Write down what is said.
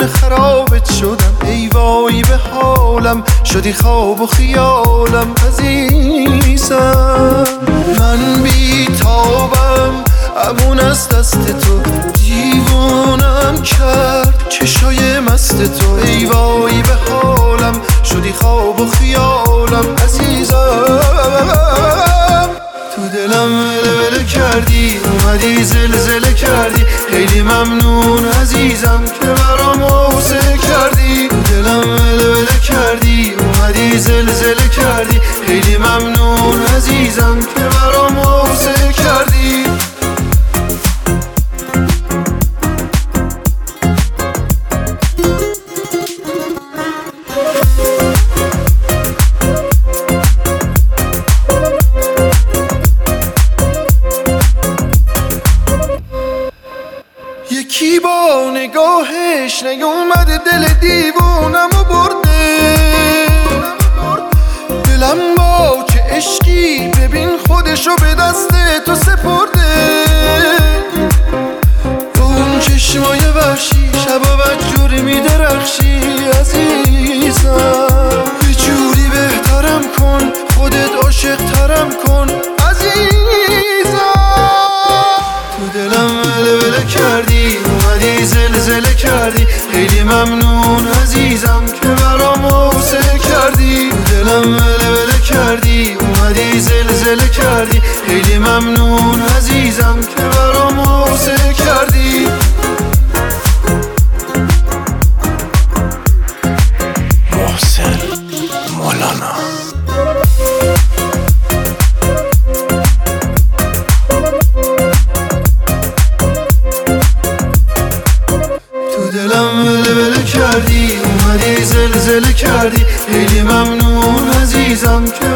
خونه خرابت شدم، ای وای به حالم، شدی خواب و خیالم عزیزم. من بی تابم امون از دست تو، دیوانم کرد چشای مست تو، ای وای به حالم، شدی خواب و خیالم عزیزم. تو دلم ولوله کردی، اومدی زلزله کردی، خیلی ممنون عزیزم که برام حوصله کردی. تو دلم ولوله کردی، اومدی زلزله کردی، خیلی ممنون عزیزم که برام حوصله کردی. یکی با نگاهش نیومده دل دیوونم و برده، دلم با چه عشقی ببین خودشو به دست تو سپرده. اون چشمای وحشی شبا بدجوری میدرخشی عزیزم، یه جوری بهترم کن، خودت عاشق ترم کن عزیزم. تو دلم ولوله کردی، اومدی زلزله کردی، خیلی ممنون عزیزم که برام حوصله کردی. تو دلم ولوله کردی، اومدی زلزله کردی، خیلی ممنون عزیزم که برام حوصله کردی. محسن مولانا. دلم ولوله کردی، اومدی زلزله کردی، خیلی ممنون عزیزم که